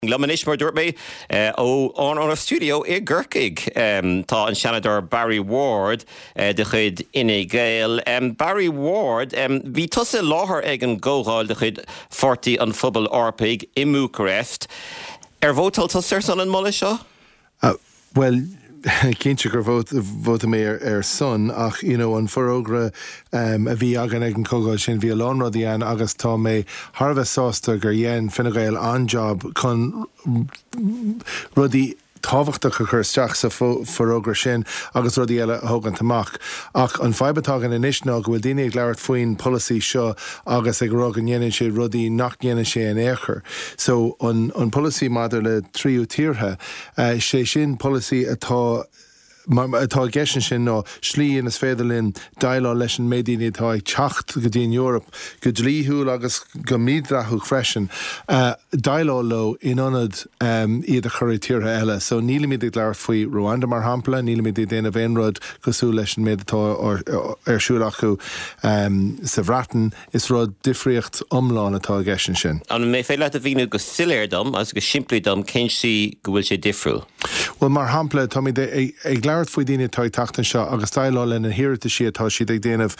Glamanis mar dúirt mé ó an studio I Gurcaig tá an senador Barry Ward de chuid Ine Gael. Barry Ward bhí tusa láthair ag an ggógáil de chuid 40 an phobal orpaig I Bucharest. Bhótal tusa san an mola seo? Well, Cinse gur bhóta mé son ach an forógra a bhí agan ag an cógáil sin bhí lánradí an agus tá mé Harbheith sásta gur dhéan Fine Gael an job chun rudí tábhachtach a chur isteach sa forógra sin agus rudí eile thógan tamach. Ach an feibetágan inis ná go bhfuil daine ag leabhart faoin policy seo agus ag rug an dhéanann sé rudí nach dhéanann sé an éair. So an policy maidir le tríú tíortha sé sin policy atá gceisian sin ná slí is féidirlinn dailá leis an médaoine atá ag teacht go dtí in Eorp go dlíthúil agus go mídrathúg freisin dailá lo inionad iad a chuir tíortha eile. So níla míad ag leabhar faoi Rwanda mar hampla, níla míad ag déanamh éonrad cosú leis an méid atá arsúil acu sa bhreatain is rud difriocht omláin atá gceisian sin. An mé fé leit a bhíú go siléir dom agus go simplí dom cén si go bhfuil sé difriúil. Well mar hampla tá ag leabhart faoi daine tá tachtain seo agus dailá lena hirirta si atá siad ag déanamh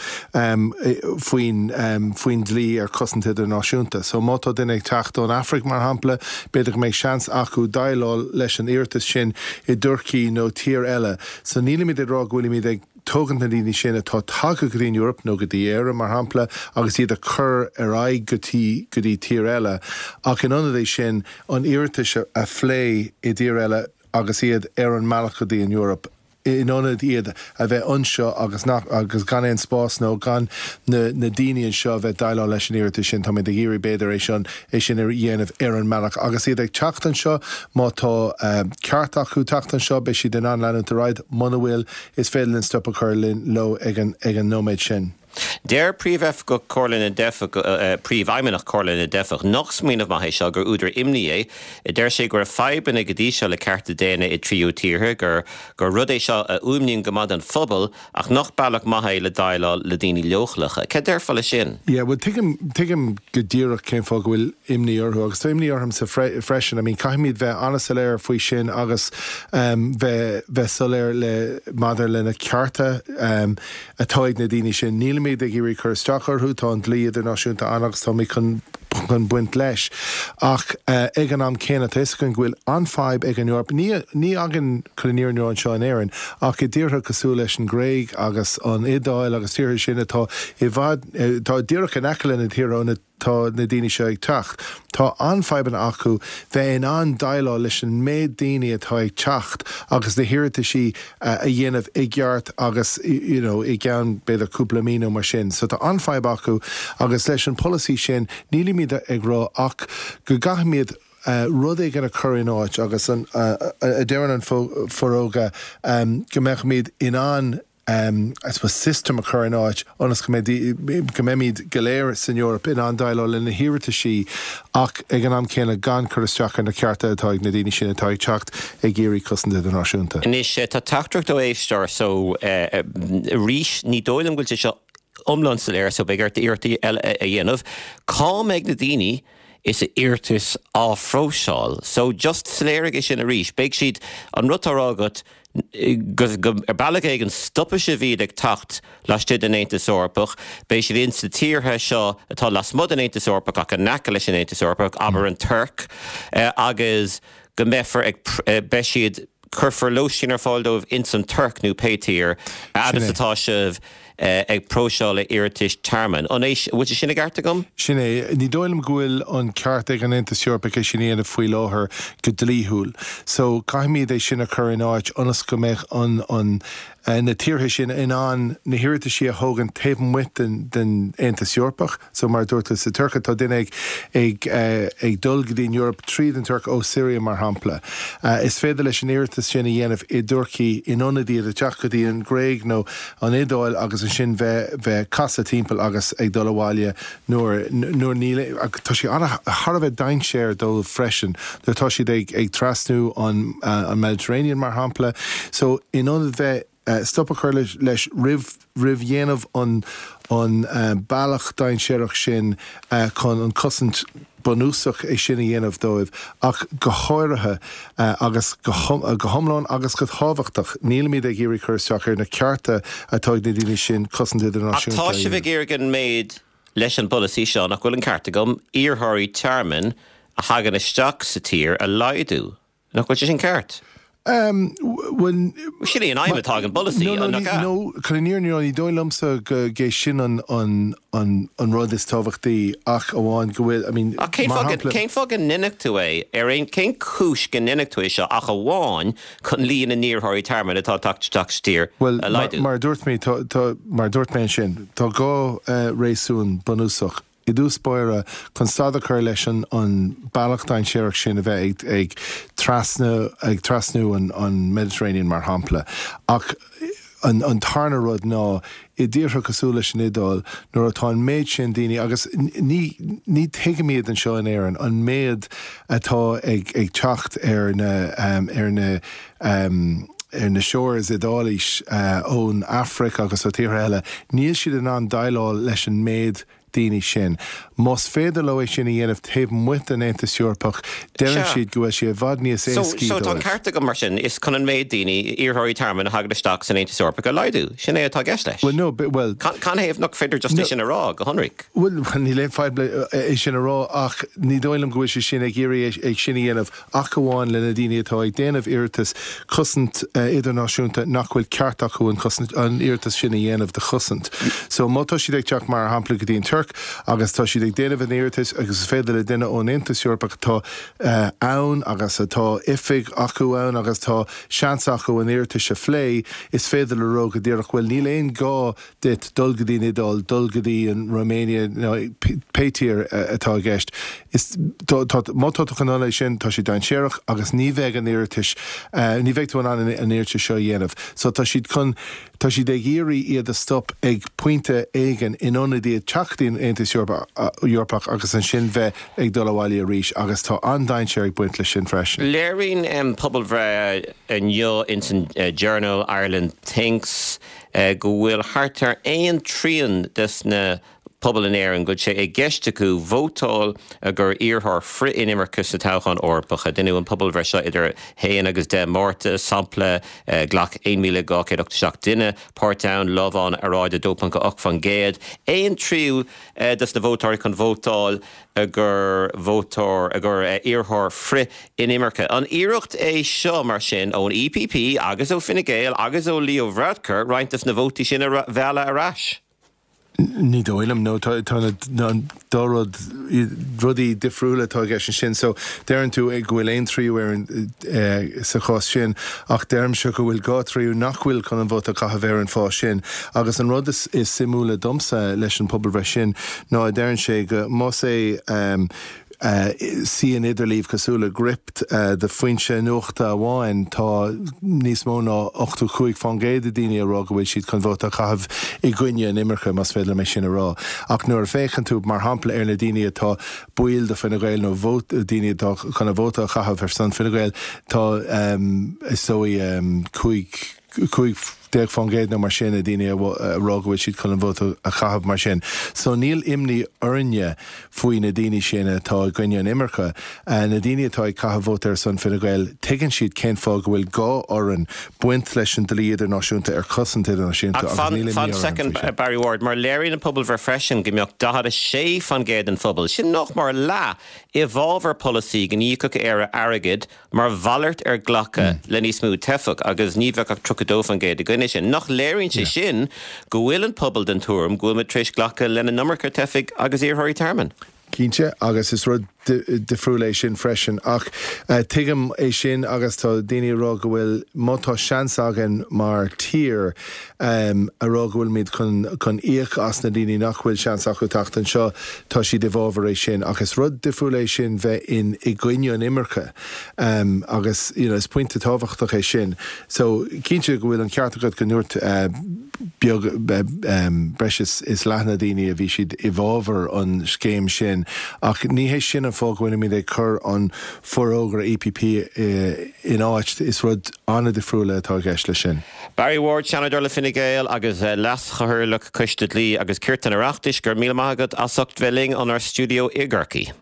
faoin dlí ar cosanta náisiúnta. So mátá duine ag teacht ón Afric mar hampla beidir méid seans acu dailá leis an iirtas sin I dúrcií nó tír eile. So níla míad rá bhfuil míad ag tógan na daoine sin atá tagtha go dtí in Eorp nó go dtí éire mar hampla agus iad a chur ar aghaidh go dtí tír eile. Ach in anad é sin an iirtas a phlé I dtír eile agus iad ar an mealach go dtí in Eorp. Inionad iad a bheith anseo agus gan éon spás nó gan na daine seo bheith dailá leis an iirtas sin tá mé de géirí beidir é sin ar dhéanamh ar an mealach agus iad ag teachtain seo má tá ceart acu teachtain seo be si den an leanúnta ráid muna bhfuil is féidirlinn stop a chur linn lo ag an nóméid sin. Der príomh go cóirlinn a defach príomhaimeach cóirlinn a defach nach smíanamh maithé seo gur úidir imní der sé gur feiban ag dtí seo le carta déine I tríú tíortha gur rud é seo a úmníonn go mad an phobal ach nach bailach maithé le dailá le daoine leochlacha. Cé deirfa le sin? Yeah, well tuigim go dtíorach céim fá go bhfuil imní orthu agus tá imní ortham sa freisin. I mean caiimid bheith annas a léir faoi sin agus bheith soléir le maidir lena cearta atáid na daoine sin níl míad ag irí chur isteach orthú tá an dlí idir náisiúnta anagus tá mí chun buint leis. Ach ag an am céanna is chun bhfuil an feib ag an Eorp ní agan chuníir an seo an éireann ach I dtíortha cosú leis an Gréig agus an idáil agus tíortha sin atá I bhd tá díorach an ecelinn tíorna tá na daine seo ag teacht. Tá an feiban acu bheith an dailá leis an méid daine atá ag teacht agus de hirirta si a dhéanamh ag gheart agus I gceann beidir cúpla mína mar sin. So tá an feib acu agus leis an policy sin níla míad ag rá ach go gaithmiad rud é gan a chuir áit agus a déann an foróga go meach míad in an I suppose system a chuir áit anas go méid galéir san Eorp in an dailá lena hirirta si ach ag an am céanna gan chur isteach an na cearta atá ag na daine sin atá ag teacht ag géirí cosanta den náisiúnta. Inis tá teachtracht ó éistear so rís ní dóilm goilte seo omlansa léir so beagart iirtaí eile a dhéanamh cá méid na daine is a irtis á fróseáil. So just sléirigh is sin a rís. Beag siad an rutarágat bailach ag an stoppa sé bhíad ag tacht leistíad an Aontas Eorpach, béis siad insa tíortha seo atá las mud an Aontas Eorpach ach an naca leis an Aontas Eorpach aber an Turk agus go mbeifar ag beis siad curfar lóisín ar fáildómh insan Turk nó pétír agus atá sibh ag próseála iiritis tarman. An éis, bhúte sinna garta gom? Sinné, ní dóilm gúil an ceart ag an Aontas Eorpach é sin éanamh faoi láthair go dlíthúil. So caiimid é sinna chur in áit anas go méid an na tíortha sin in an na hirirta si a thógan taobh muit den Aontas Eorpach. So mar dúirta sa Turca tá duine ag dul go dtí in Eorp tríd an Turc ó Syria mar hampla. Is féidir leis an iirtas sin a dhéanamh I dúrcií inionadí a teach go dtí an Gréig nó an idáil agus an sin bheith casa timpeall agus ag dul bháile nuair níle tá si anna Harbheith dain séir dul freisin. Tá siad ag trasnú an Mediterranean mar hampla. So inionad bheith stoppa chuir leis rih an bailach dain séireach sin chun an cosint bonúsach é sinna dhéanamh dóibh ach go háirithe agus go thomláin agus go tábhachtach níl míad ag géirí chuirteach ar na cearta atá na daoine sin cosint idirnáisiúnta. Tá si bheith géirgan méid leis an policy seo nach bhfuil an carta gom iartháirí tearman a hagan isteach sa tír a laidú. Nach bhfuil sin ceart. When Sinna an aimimetá an policy. No, chuníir ní dóillamsa gé sin an rud is tábhachtaí ach amháin go bhfuil, I mean... Cén fog an ninneach tú é, cén cúis gan ninneach tú é seo ach a bháin chun líon na níortháirí tearman atá tacht stír a laidú. Mar dúirt mé sin, tá gá réasún bonúsach. I dús spóire chun sada chuir leis an bailachtáin séireach sin a bheith ag trasnú an Mediterranean mar hampla. Ach an tarna rud ná I ddíortha cosú leis an idál nuair atá an méid sin daoine agus ní teige míad an seo an éireann an méid atá ag teacht ar na shores idálais ón Africa agus ó tíre eile, níl siad an dailá leis an méid daoine sin. Más féidir le sin a dhéanamh taobh muit an Aontas Eorpach, deann siad go bhfuil si a bhad níos éascí. So tá carta go mar sin is chun an méid daoine iartháirí tearman a hagad isteach san Aontas Eorpach a laidú. Sin é atá gceist leis. Well, no, but well... Can éamh nach féidir just sin a rá go honric? Well, ní le fáid é sin a rá ach ní dóilm go bhfuil si sin ag géirí ag sin a dhéanamh ach amháin lena daoine atá ag déanamh iartas cosint idirnáisiúnta nach bhfuil ceart acu an iartas sin a dhéanamh de chosint. So mátá siad ag teach mar hampla go dtíon Turk agus tá siad ag déanamh an iartas agus féidir le duine ón Aontas Eorpach tá ann agus atá ifig acu ann agus tá seans acu an iartas a phlé is féidir le ró go dtíreach bhfuil níl éon gá dit dulgadí nidal dulgadí in Romania pétír atá gceist. Mátá chanála sin tá si dain séireach agus ní bheith an iartas ní bheith tú an iartas seo dhéanamh. So tá siad ag géirí iad a stop ag pointe éigen inionadí teachtaín Aontas Eorpach agus an sin bheith ag dul bháilí a rís agus tá an dain séir ag buint le sin freisin. Léirín pobl bhre an jo in san Journal Ireland Thinks go bhfuil hartar éon tríon des na pobl in éireann go sé ag geiste acu vótáil a gur iarthar fri inimirchas sa táchan Eorpach a duine an pobl bhre seo idir héan agus de mórta sampla ghlach 1,287 duine Portdown Lován a ráid a dópan go 8 fan géad. Éon tríú des na vótáir chun vótáil a gur iarthar fri inimircha. An iireacht é seo mar sin ón EPP agus ó Fine Gael agus ó Leo Varadkar rointas na vótaí sin a bheala arás. Ní dóilm nó tá dórod rudí difriúla tá gceis sin, so dearann tú ag bhfuil éon tríú ar sa chás sin ach dearm seo go bhfuil gá tríú nach bhfuil chun an bhót a chatha bhéir an fá sin. Agus an rud is simúla domsa leis an pobl bheith sin ná dearann sé go más é sí an idirlíomh cosúla gript de foinse nuachta amháin tá níos mó ná 85 fan géad a daoine a rá go bhfuil siad chun bhót a chahabh i gcuine an imircha mas féidir mé sin a rá. Ach nuair féchan tú mar hampla ar na daoine atá buil de Fine Gael nó daoine tá chuna bhóta a chahabh ar san Fine Gael tá isóí chuig deag fan géad na mar sin a daoine rágahfuil siad chun bhóta a chahabh mar sin. So níl imní orne faoi na daoine sin atá gcuine an imircha na daoine atá ag chahabh bhóta ar san Fine Gael tegann siad cén fá go bhfuil gá orann buint leis an dlí idirnáisiúnta ar cosint idirnáisiúnta agus níl imní fan second Barry Ward mar léirín an pobl bhar freisin gimbeocht 46 fan géad an phobal sin nach mar lá I bhábhar policy gan íocha ar airgid mar bhallart ar ghlacha le níos mú tefach agus ní bheith ach trucadó fan géad a gine sin nach léirín sé sin go bhfuil an pobl den túm go bhfuil me tríis ghlacha lena numarcha tefig agus iartháirí tearman. Cínte agus is rud difriúla é sin freisin ach tuigim é sin agus tá daoine rá go bhfuil mátá seans agan mar tír a rá go bhfuil míad chun íoch as na daoine nach bhfuil seans acu tacht an seo tá si de bhábhar é sin agus rud difriúla é sin bheith i gcuine an imircha agus is pointe tábhachtach é sin. So cínte go bhfuil an ceartagad go nuirt breis is lethna daoine a bhí siad i bhábhar an scéim sin ach ní hééis sin cean fóghain mí é chur an forógra EPP in áit is rud anna de friúla atá gceist le sin. Barry Ward, Shannon le Fine Gael, agus las chahurlach Cuiste Lí agus Kirtan Arachtis, gur míle maigad asacht Velling an our studio i Garkey.